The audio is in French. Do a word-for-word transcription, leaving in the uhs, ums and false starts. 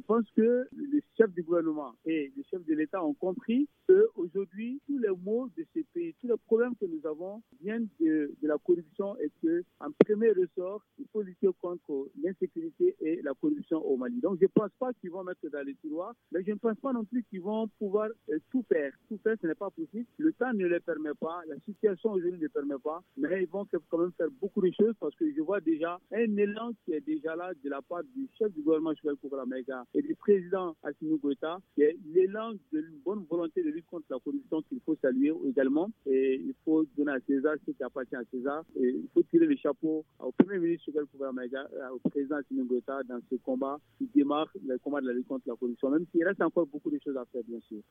pense que les chefs du gouvernement et les chefs de l'État ont compris qu'aujourd'hui, tous les maux de ce pays, tous les problèmes que nous avons viennent de, de la corruption et qu'en premier ressort, il faut lutter contre l'insécurité et la corruption au Mali. Donc je ne pense pas qu'ils vont mettre dans les tiroirs, mais je ne pense pas non plus qu'ils vont pouvoir euh, tout faire. Tout faire, ce n'est pas possible. Le temps ne le permet pas, la situation aujourd'hui ne le permet pas, mais ils vont quand même faire beaucoup de choses parce que je vois déjà un élan qui est déjà là de la part du chef du gouvernement Choguel Koukra Maïga et du président Assimi Goïta, qui est l'élan de une bonne volonté de lutte contre la corruption qu'il faut saluer également. Et il faut donner à César ce qui appartient à César. Et il faut tirer le chapeau au premier ministre Choguel Koukra Maïga, au président Assimi Goïta dans ce combat qui démarre, le combat de la lutte contre la corruption, même s'il reste encore beaucoup de choses à faire, bien sûr.